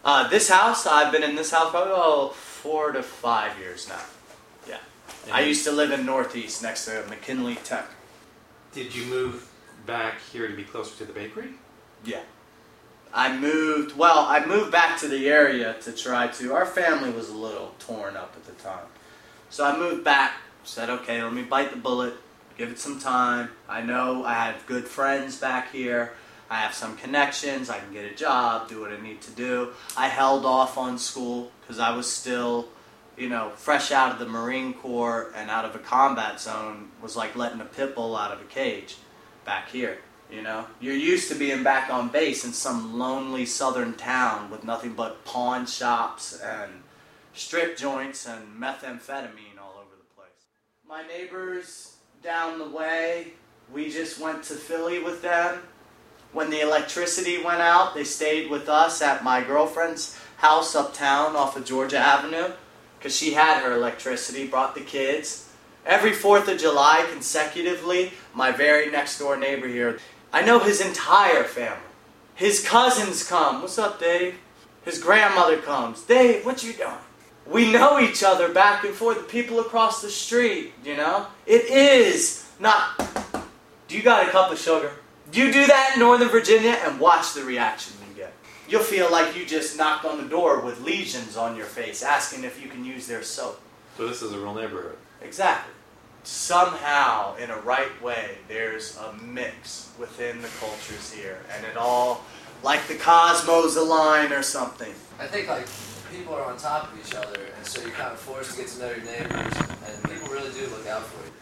This house, I've been in this house probably 4 to 5 years now. Yeah. I used to live in Northeast next to McKinley Tech. Did you move back here to be closer to the bakery? Yeah. I moved back to the area to try to, our family was a little torn up at the time. So I moved back, said, okay, let me bite the bullet, give it some time. I know I have good friends back here. I have some connections. I can get a job, do what I need to do. I held off on school because I was still, fresh out of the Marine Corps and out of a combat zone. Was like letting a pit bull out of a cage back here. You're used to being back on base in some lonely southern town with nothing but pawn shops and strip joints and methamphetamine all over the place. My neighbors down the way, we just went to Philly with them. When the electricity went out, they stayed with us at my girlfriend's house uptown off of Georgia Avenue because she had her electricity, brought the kids. Every 4th of July consecutively, my very next door neighbor here, I know his entire family. His cousins come. What's up, Dave? His grandmother comes. Dave, what you doing? We know each other back and forth, the people across the street, It is not... Do you got a cup of sugar? You do that in Northern Virginia and watch the reaction you get. You'll feel like you just knocked on the door with lesions on your face asking if you can use their soap. So this is a real neighborhood. Exactly. Somehow, in a right way, there's a mix within the cultures here. And it all, like the cosmos align or something. I think people are on top of each other, and so you're kind of forced to get to know your neighbors, and people really do look out for you.